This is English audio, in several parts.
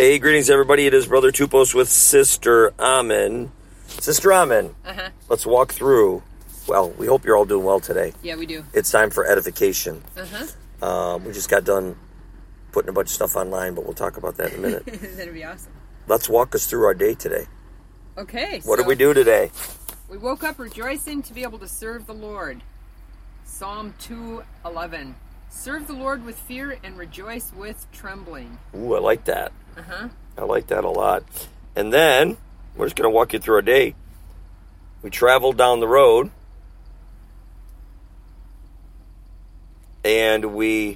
Hey, greetings, everybody. It is Brother Tupos with Sister Amen. Sister Amen, let's walk through. Well, we hope you're all doing well today. Yeah, we do. It's time for edification. We just got done putting a bunch of stuff online, but we'll talk about that in a minute. That'd be awesome. Let's walk us through our day today. Okay. What did we do today? We woke up rejoicing to be able to serve the Lord. Psalm 2:11. Serve the Lord with fear and rejoice with trembling. Ooh, I like that. I like that a lot. And then, we're just going to walk you through our day. We traveled down the road, and we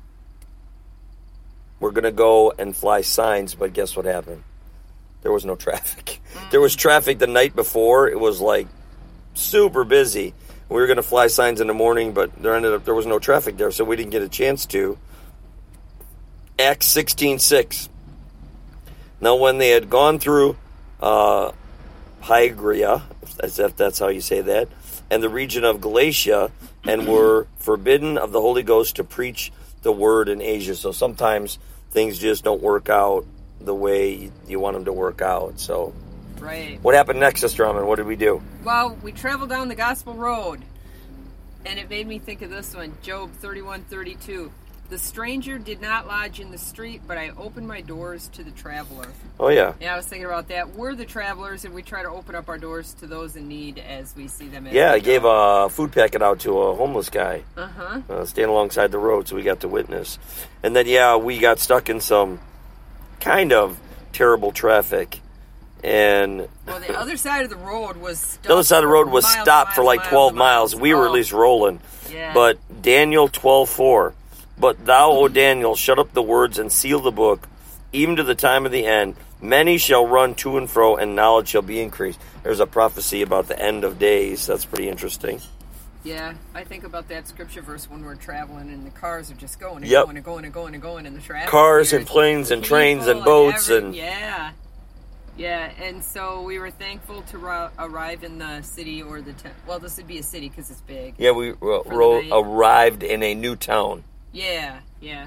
were going to go and fly signs, but guess what happened? There was no traffic. There was traffic the night before. It was like super busy. We were going to fly signs in the morning, but there was no traffic there, so we didn't get a chance to. Acts 16:6. Now, when they had gone through Phrygia, if that's how you say that, and the region of Galatia, and were forbidden of the Holy Ghost to preach the word in Asia. So sometimes things just don't work out the way you want them to work out. So, right. What happened next, Sister Amen? What did we do? Well, we traveled down the gospel road, and it made me think of this one, Job 31:32. The stranger did not lodge in the street, but I opened my doors to the traveler. Oh, yeah. Yeah, I was thinking about that. We're the travelers, and we try to open up our doors to those in need as we see them. Yeah, I gave a food packet out to a homeless guy. Staying alongside the road, so we got to witness. And then, we got stuck in some kind of terrible traffic. And well, the other side of the road was stopped. The other side of the road was stopped for like 12 miles. We were at least rolling. Yeah. But Daniel 12:4. But thou, O Daniel, shut up the words and seal the book, even to the time of the end. Many shall run to and fro, and knowledge shall be increased. There's a prophecy about the end of days. That's pretty interesting. Yeah, I think about that scripture verse when we're traveling and the cars are just going and Yep. going and going and going and going in the traffic. Cars and planes and trains and boats and yeah. Yeah, and so we were thankful to arrive in the city or the well, this would be a city because it's big. Yeah, we arrived in a new town. Yeah.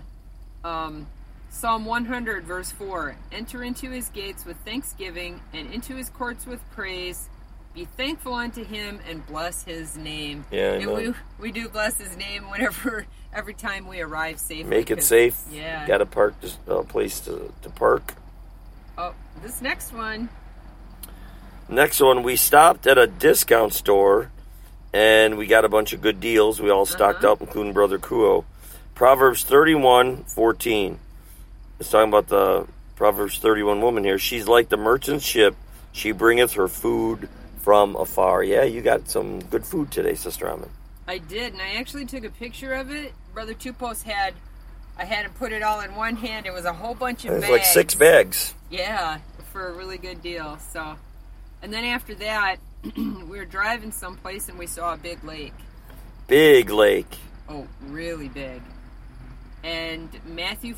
Psalm 100, verse 4. Enter into his gates with thanksgiving and into his courts with praise. Be thankful unto him and bless his name. Yeah, and we do bless his name every time we arrive safely. Make it safe. Yeah. Got to park, place to park. Oh, this next one. Next one, we stopped at a discount store, and we got a bunch of good deals. We all stocked up, including Brother Kuo. Proverbs 31:14. It's talking about the Proverbs 31 woman here. She's like the merchant ship. She bringeth her food from afar. Yeah, you got some good food today, Sister Amen. I did, and I actually took a picture of it. Brother Tupos I had to put it all in one hand. It was a whole bunch of bags. It was like 6 bags. Yeah, for a really good deal. So, and then after that, we were driving someplace and we saw a big lake. Big lake. Oh, really big. And Matthew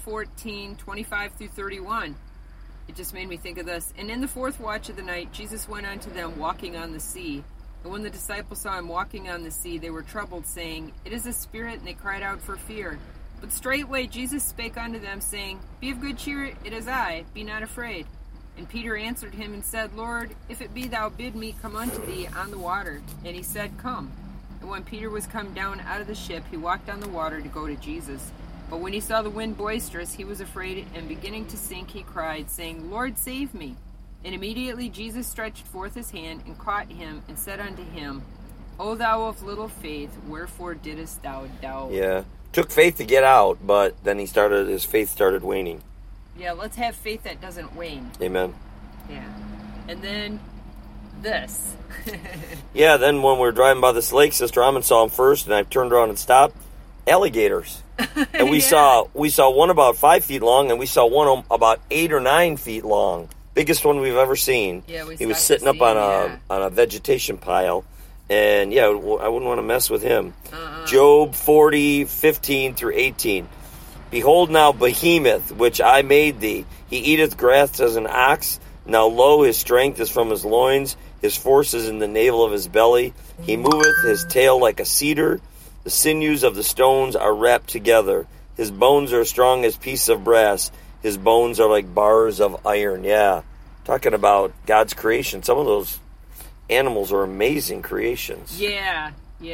14:25 through 31. It just made me think of this. And in the fourth watch of the night, Jesus went unto them walking on the sea. And when the disciples saw him walking on the sea, they were troubled, saying, It is a spirit, and they cried out for fear. But straightway Jesus spake unto them, saying, Be of good cheer, it is I, be not afraid. And Peter answered him and said, Lord, if it be thou, bid me come unto thee on the water. And he said, Come. And when Peter was come down out of the ship, he walked on the water to go to Jesus. But when he saw the wind boisterous, he was afraid, and beginning to sink, he cried, saying, Lord, save me. And immediately Jesus stretched forth his hand, and caught him, and said unto him, O thou of little faith, wherefore didst thou doubt? Yeah. Took faith to get out, but then his faith started waning. Yeah, let's have faith that doesn't wane. Amen. Yeah. And then this. Yeah, then when we were driving by this lake, Sister Amen saw him first, and I turned around and stopped. Alligators. And we saw one about 5 feet long, and we saw one about 8 or 9 feet long. Biggest one we've ever seen. Yeah, he was sitting up on a vegetation pile. And I wouldn't want to mess with him. Job 40:15 through 18. Behold now Behemoth, which I made thee. He eateth grass as an ox. Now lo, his strength is from his loins. His force is in the navel of his belly. He moveth his tail like a cedar. The sinews of the stones are wrapped together. His bones are strong as pieces of brass. His bones are like bars of iron. Yeah. Talking about God's creation. Some of those animals are amazing creations. Yeah.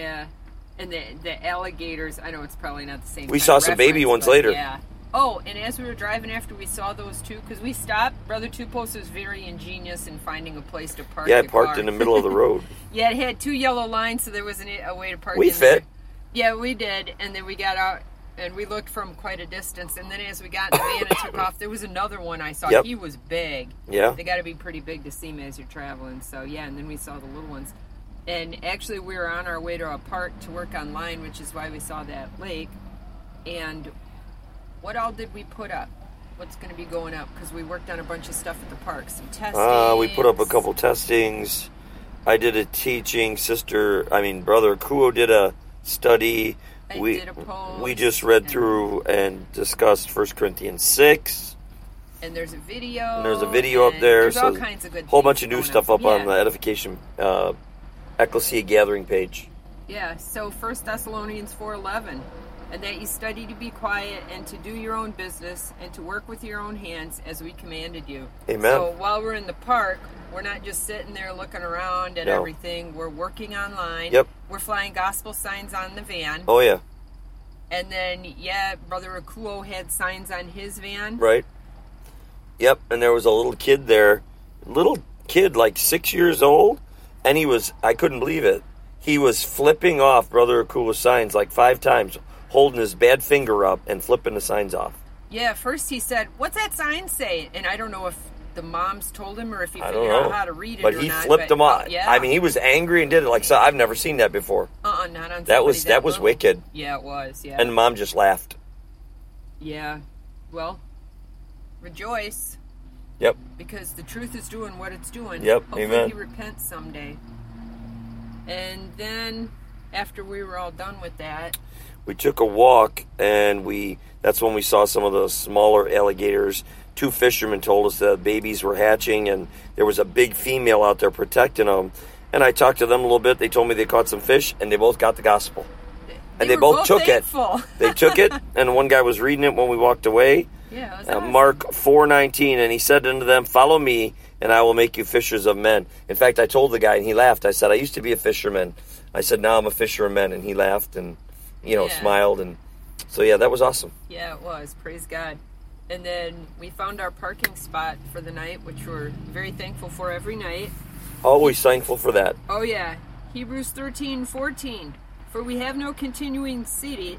And the alligators, I know it's probably not the same. We saw some baby ones later. Yeah. Oh, and as we were driving after we saw those two, because we stopped, Brother Tupos was very ingenious in finding a place to park. Yeah, it parked in the middle of the road. Yeah, it had 2 yellow lines, so there wasn't a way to park. We fit. There. Yeah, we did, and then we got out, and we looked from quite a distance, and then as we got in the van and took off, there was another one I saw. Yep. He was big. Yeah. They got to be pretty big to see them as you're traveling, so yeah, and then we saw the little ones. And actually, we were on our way to a park to work online, which is why we saw that lake. And what all did we put up? What's going to be going up? Because we worked on a bunch of stuff at the park. Some testings. We put up a couple testings. I did a teaching. Brother Kuo did a study. I did a post. We just read through and discussed 1 Corinthians 6. And there's a video. And there's a video up there. There's all kinds of good whole bunch of new stuff up yeah. on the Edification Ecclesia Gathering page. Yeah, so 1 Thessalonians 4:11, and that you study to be quiet and to do your own business and to work with your own hands as we commanded you. Amen. So while we're in the park, we're not just sitting there looking around at everything. We're working online. Yep. We're flying gospel signs on the van. Oh, yeah. And then, Brother Akuo had signs on his van. Right. Yep, and there was a little kid there. Little kid, like 6 years old. And I couldn't believe it. He was flipping off Brother Akua's signs like 5 times, holding his bad finger up and flipping the signs off. Yeah, first he said, "What's that sign say?" And I don't know if the moms told him or if he I figured don't know. out how to read it but or he not. flipped them off. Yeah. I mean, he was angry and did it like so. I've never seen that before. Not on that was little. wicked. Yeah, it was. Yeah. And Mom just laughed. Yeah. Well, rejoice. Yep. Because the truth is doing what it's doing. Yep. Hopefully Amen. he repents someday. And then after we were all done with that, we took a walk, and that's when we saw some of the smaller alligators. 2 fishermen told us that babies were hatching, and there was a big female out there protecting them. And I talked to them a little bit. They told me they caught some fish, and they both got the gospel. And they both took thankful. it. They took it, and one guy was reading it when we walked away. Yeah, it was awesome. Mark 4:19, and he said unto them, "Follow me, and I will make you fishers of men." In fact, I told the guy, and he laughed. I said, "I used to be a fisherman." I said, "Now I'm a fisher of men," and he laughed and smiled, and so that was awesome. Yeah, it was. Praise God. And then we found our parking spot for the night, which we're very thankful for every night. Always thankful for that. Oh yeah, Hebrews 13:14. For we have no continuing city.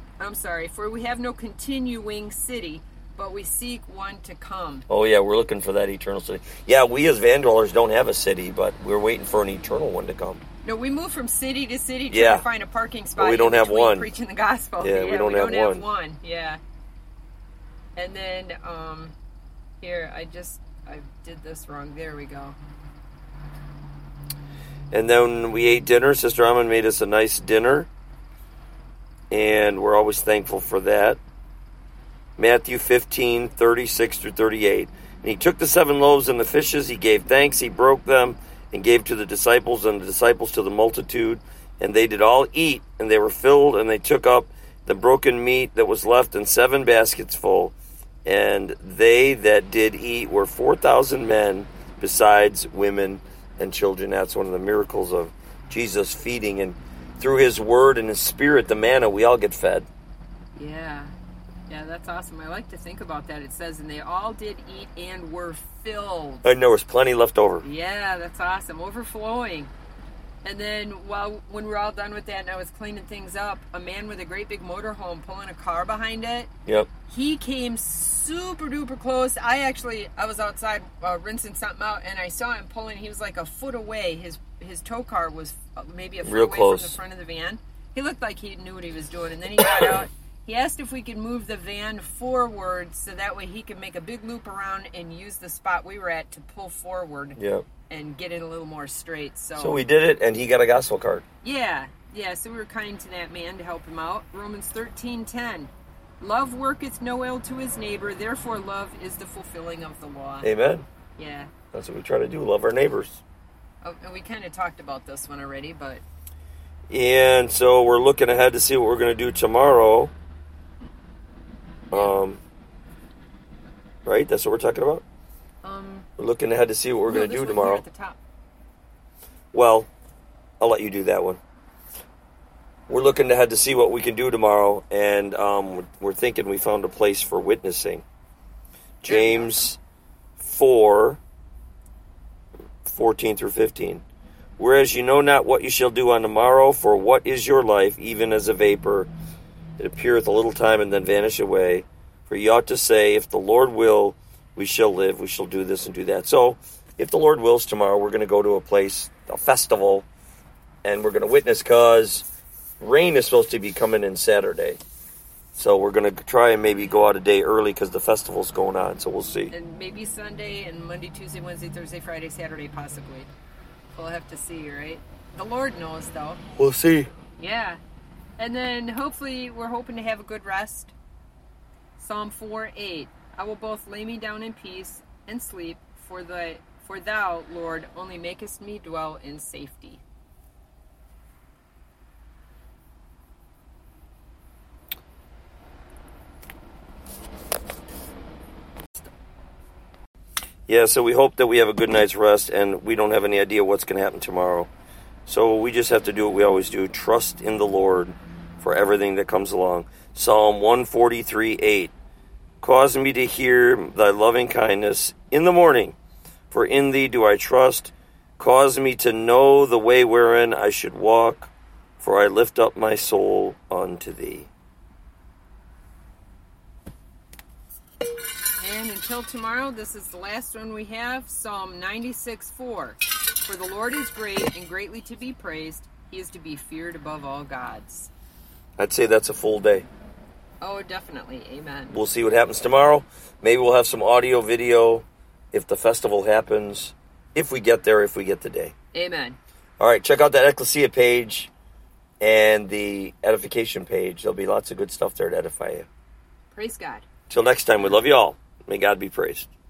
But we seek one to come. Oh, yeah, we're looking for that eternal city. Yeah, we as van dwellers don't have a city, but we're waiting for an eternal one to come. No, we move from city to city trying to find a parking spot. But we don't have one. Preaching the gospel. Yeah, we don't have one. Yeah. And then, here, I did this wrong. There we go. And then we ate dinner. Sister Amon made us a nice dinner. And we're always thankful for that. Matthew 15:36-38. And he took the 7 loaves and the fishes, he gave thanks, he broke them, and gave to the disciples, and the disciples to the multitude. And they did all eat, and they were filled, and they took up the broken meat that was left in 7 baskets full. And they that did eat were 4,000 men, besides women and children. That's one of the miracles of Jesus feeding. And through his word and his spirit, the manna, we all get fed. Yeah. Yeah, that's awesome. I like to think about that. It says, and they all did eat and were filled. And there was plenty left over. Yeah, that's awesome. Overflowing. And then when we were all done with that and I was cleaning things up, a man with a great big motorhome pulling a car behind it. Yep. He came super duper close. I was outside rinsing something out, and I saw him pulling. He was like a foot away. His tow car was maybe a foot real away close from the front of the van. He looked like he knew what he was doing. And then he got out. He asked if we could move the van forward so that way he could make a big loop around and use the spot we were at to pull forward. Yep. And get it a little more straight. So we did it, and he got a gospel card. Yeah, so we were kind to that man to help him out. Romans 13:10. Love worketh no ill to his neighbor, therefore love is the fulfilling of the law. Amen. Yeah. That's what we try to do, love our neighbors. Oh, and we kind of talked about this one already, but... And so we're looking ahead to see what we're going to do tomorrow. right? That's what we're talking about? We're looking ahead to see what we're going to do tomorrow. At the top. Well, I'll let you do that one. We're looking ahead to see what we can do tomorrow, and we're thinking we found a place for witnessing. James 4:14 through 15. Whereas you know not what you shall do on the morrow, for what is your life, even as a vapor? It appeareth a little time and then vanish away. For ye ought to say, if the Lord will, we shall live, we shall do this and do that. So, if the Lord wills, tomorrow we're going to go to a place, a festival, and we're going to witness, because rain is supposed to be coming in Saturday. So we're going to try and maybe go out a day early because the festival's going on, so we'll see. And maybe Sunday and Monday, Tuesday, Wednesday, Thursday, Friday, Saturday, possibly. We'll have to see, right? The Lord knows, though. We'll see. Yeah. And then hopefully we're hoping to have a good rest. Psalm 4:8. I will both lay me down in peace and sleep, for thou, Lord, only makest me dwell in safety. Yeah, so we hope that we have a good night's rest, and we don't have any idea what's going to happen tomorrow. So we just have to do what we always do, trust in the Lord for everything that comes along. Psalm 143:8. Cause me to hear thy loving kindness in the morning, for in thee do I trust. Cause me to know the way wherein I should walk, for I lift up my soul unto thee. And until tomorrow, this is the last one we have, Psalm 96:4. For the Lord is great and greatly to be praised. He is to be feared above all gods. I'd say that's a full day. Oh, definitely. Amen. We'll see what happens tomorrow. Maybe we'll have some audio, video, if the festival happens, if we get there, if we get the day. Amen. All right, check out that Ecclesia page and the edification page. There'll be lots of good stuff there to edify you. Praise God. Till next time, we love you all. May God be praised.